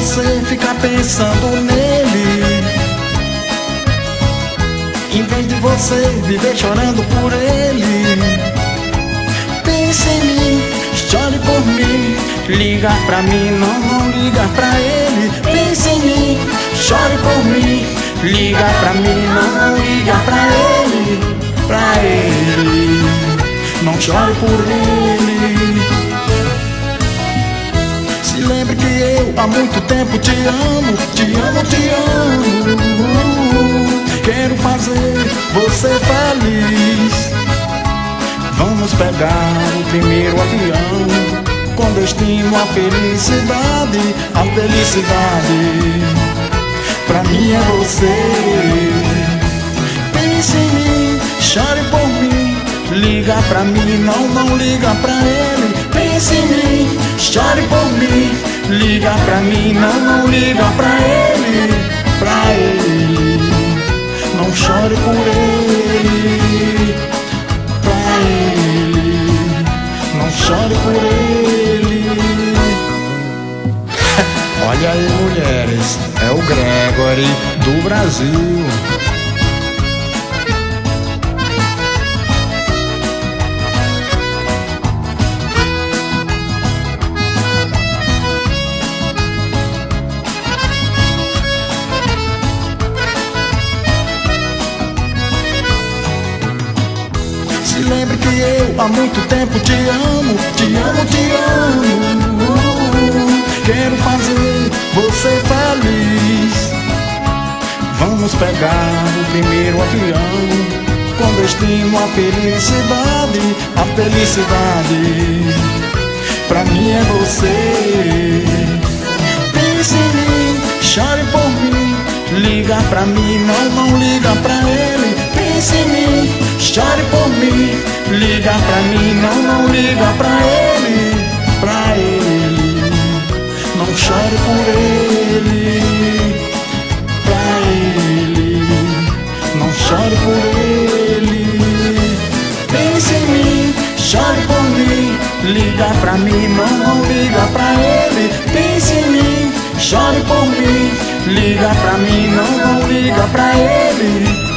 você ficar pensando nele, em vez de você viver chorando por ele. Pense em mim, chore por mim, liga pra mim, não liga pra ele. Pense em mim, chore por mim, liga pra mim, não liga pra ele. Pra ele, não chore por ele. Se lembre que eu há muito tempo te amo, te amo, te amo. Quero fazer você feliz. Vamos pegar o primeiro avião, com destino à felicidade. A felicidade pra mim é você. Pense em mim, chore por mim, liga pra mim, não liga pra ele. Pense em mim, chore por mim, liga pra mim, não liga pra ele. Pra ele, não chore por ele. Pra ele, não chore por ele. Olha aí, mulheres, é o Gregory do Brasil. Se lembre que eu há muito tempo te amo, te amo, te amo. Quero fazer você feliz. Vamos pegar o primeiro avião, com destino à felicidade. A felicidade pra mim é você. Pense em mim, chore por mim, liga pra mim, não liga pra ele. Pense em mim, chore por mim, liga pra mim, não liga pra ele. Pra ele, não chore por ele. Pra ele, não chore por ele. Pense em mim, chore por mim, liga pra mim, não liga pra ele. Pense em mim, chore por mim, liga pra mim, não liga pra ele.